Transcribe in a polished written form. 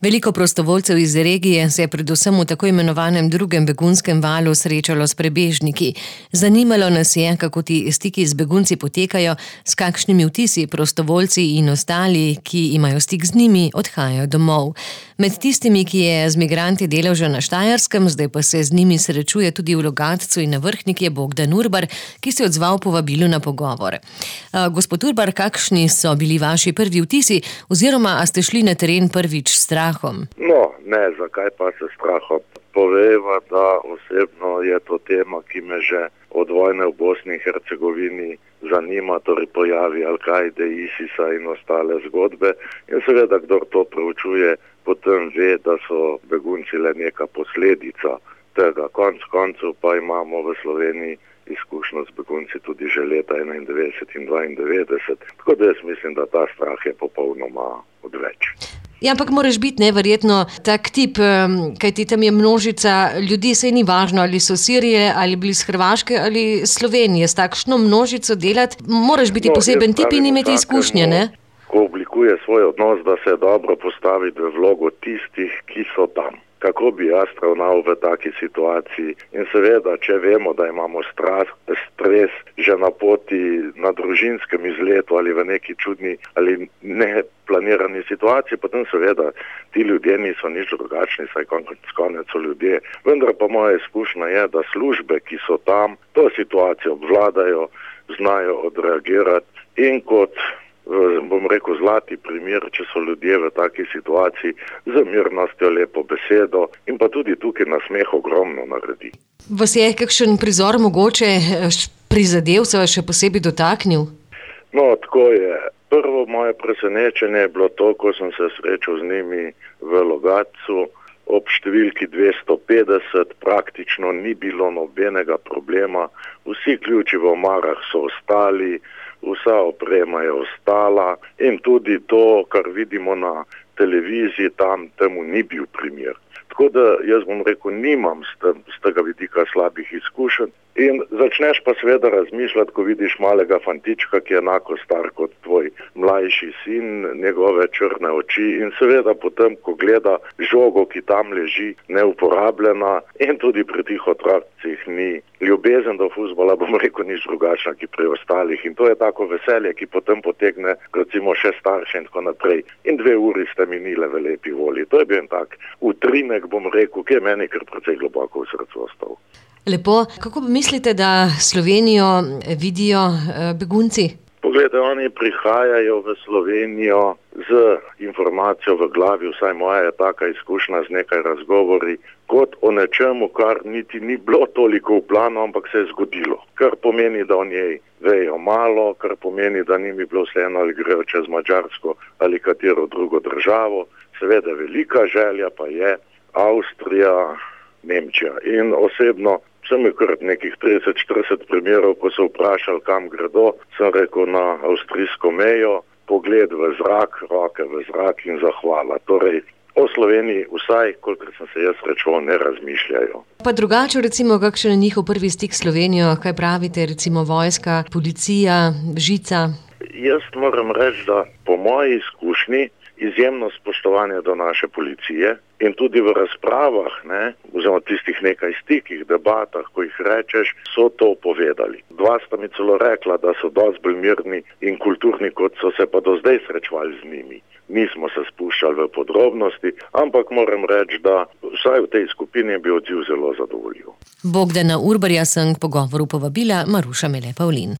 Veliko prostovoljcev iz regije se je predvsem v tako imenovanem drugem begunskem valu srečalo s prebežniki. Zanimalo nas je, kako ti stiki z begunci potekajo, s kakšnimi vtisi prostovoljci in ostali, ki imajo stik z njimi, odhajajo domov. Med tistimi, ki je z migranti delal že na Štajerskem, zdaj pa se z njimi srečuje tudi v Logatcu in na Vrhniki, je Bogdan Urbar, ki se je odzval povabilu na pogovor. Gospod Urbar, kakšni so bili vaši prvi vtisi oziroma a ste šli na teren prvič s strahom? No, ne, zakaj pa se strahom? Povejva, da osebno je to tema, ki me že od vojne v Bosni in Hercegovini zanima, torej pojavi Al-Kaide, ISIS-a in ostale zgodbe. In seveda, kdor to preučuje, potem ve, da so begunci le neka posledica tega. Konec koncev pa imamo v Sloveniji izkušnjo z begunci tudi že leta 91 in 92. Tako da jaz mislim, da ta strah je popolnoma odveč. Ja, ampak moraš biti neverjetno tak tip, kajti tam je množica ljudi, saj ni važno, ali so Sirije, ali bili iz Hrvaške, ali Slovenije. S takšno množico delati, moraš biti poseben tip in imeti izkušnje, ne? Ko oblikuje svoj odnos, da se dobro postavi v vlogo tistih, ki so tam. Kako bi jaz ravnal v taki situaciji? In seveda, če vemo, da imamo stres že na poti na družinskem izletu ali v neki čudni ali neplanirani situaciji, potem seveda ti ljudje niso nič drugačni, saj konec so ljudje. Vendar pa moja izkušnja je, da službe, ki so tam, to situacijo obvladajo, znajo odreagirati in kot bom rekel zlati primer, če so ljudje v taki situaciji z mirnostjo, lepo besedo in pa tudi tukaj nasmeh ogromno naredi. Vas je kakšen prizor mogoče prizadel, se vas še posebej dotaknil? No, tako je. Prvo moje presenečenje je bilo to, ko sem se srečal z njimi v Logatcu. Ob številki 250 praktično ni bilo nobenega problema. Vsi ključi v omarah so ostali, vsa oprema je ostala in tudi to, kar vidimo na televiziji, tam temu ni bil primer. Tako da jaz bom rekel, nimam z tega vidika slabih izkušenj. In začneš pa seveda razmišljati, ko vidiš malega fantička, ki je enako star kot tvoj mlajši sin, njegove črne oči in seveda potem, ko gleda žogo, ki tam leži neuporabljena in tudi pri tih otrocih ni ljubezen do fuzbola, bom rekel, nič drugačna, ki pri ostalih. In to je tako veselje, ki potem potegne recimo še starše in tako naprej. In 2 uri ste minile v lepi volji. To je bil en tak utrinek, bom rekel, ki je meni kar precej globoko v srcu ostal. Lepo. Kako mislite, da Slovenijo vidijo begunci? Poglejte, oni prihajajo v Slovenijo z informacijo v glavi, vsaj moja je taka izkušnja z nekaj razgovori, kot o nečemu, kar niti ni bilo toliko v planu, ampak se je zgodilo. Kar pomeni, da o njej vejo malo, kar pomeni, da ni mi bilo vseeno, ali grejo čez Madžarsko ali katero drugo državo. Seveda velika želja pa je Avstrija, Nemčija. In osebno sem je kar nekih 30-40 primerov, ko so vprašali, kam gredo, sem rekel na avstrijsko mejo, pogled v zrak, roke v zrak in zahvala. Torej, o Sloveniji vsaj, kolikor sem se jaz srečal, ne razmišljajo. Pa drugače, recimo, kakšen je njihov prvi stik s Slovenijo? Kaj pravite, recimo vojska, policija, žica? Jaz moram reči, da po moji izkušnji izjemno spoštovanje do naše policije in tudi v razpravah, oziroma tistih nekaj stikih, debatah, ko jih rečeš, so to povedali. 2 sta mi celo rekla, da so dosti bolj mirni in kulturni, kot so se pa do zdaj srečevali z njimi. Nismo se spuščali v podrobnosti, ampak moram reči, da vsaj v tej skupini bi odziv zelo zadovoljil. Bogdana Urbarja sem k pogovoru povabila Maruša Mele Pavlin.